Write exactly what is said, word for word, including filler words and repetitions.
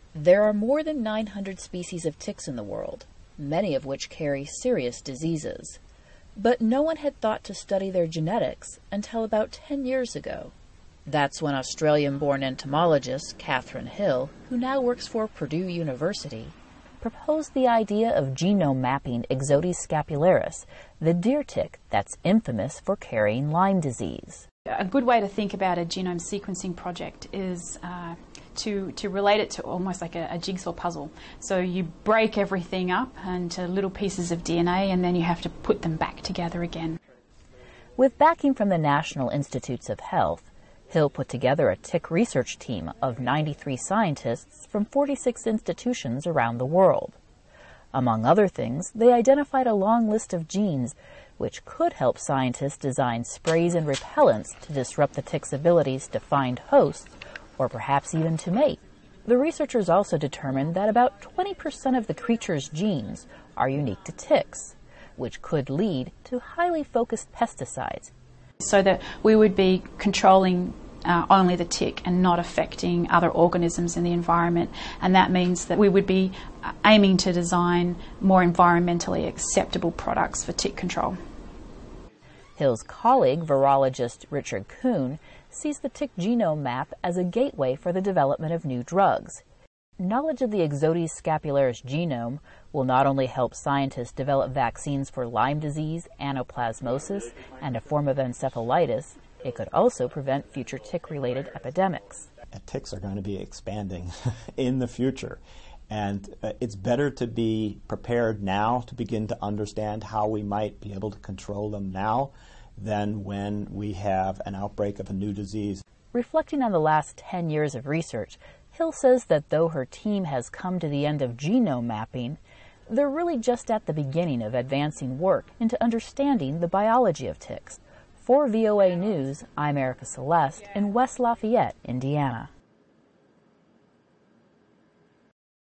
There are more than nine hundred species of ticks in the world, many of which carry serious diseases. But no one had thought to study their genetics until about ten years ago. That's when Australian-born entomologist Catherine Hill, who now works for Purdue University, proposed the idea of genome mapping Ixodes scapularis, the deer tick that's infamous for carrying Lyme disease. A good way to think about a genome sequencing project is uh, to, to relate it to almost like a, a jigsaw puzzle. So you break everything up into little pieces of D N A and then you have to put them back together again. With backing from the National Institutes of Health, Hill put together a tick research team of ninety-three scientists from forty-six institutions around the world. Among other things, they identified a long list of genes which could help scientists design sprays and repellents to disrupt the tick's abilities to find hosts, or perhaps even to mate. The researchers also determined that about twenty percent of the creature's genes are unique to ticks, which could lead to highly focused pesticides. So that we would be controlling uh, only the tick and not affecting other organisms in the environment, and that means that we would be aiming to design more environmentally acceptable products for tick control. Hill's colleague, virologist Richard Kuhn, sees the tick genome map as a gateway for the development of new drugs. Knowledge of the Ixodes scapularis genome will not only help scientists develop vaccines for Lyme disease, anaplasmosis, and a form of encephalitis, it could also prevent future tick-related epidemics. Ticks are going to be expanding in the future, and uh, it's better to be prepared now to begin to understand how we might be able to control them now than when we have an outbreak of a new disease. Reflecting on the last ten years of research, Hill says that though her team has come to the end of genome mapping, they're really just at the beginning of advancing work into understanding the biology of ticks. For V O A News, I'm Erica Celeste in West Lafayette, Indiana.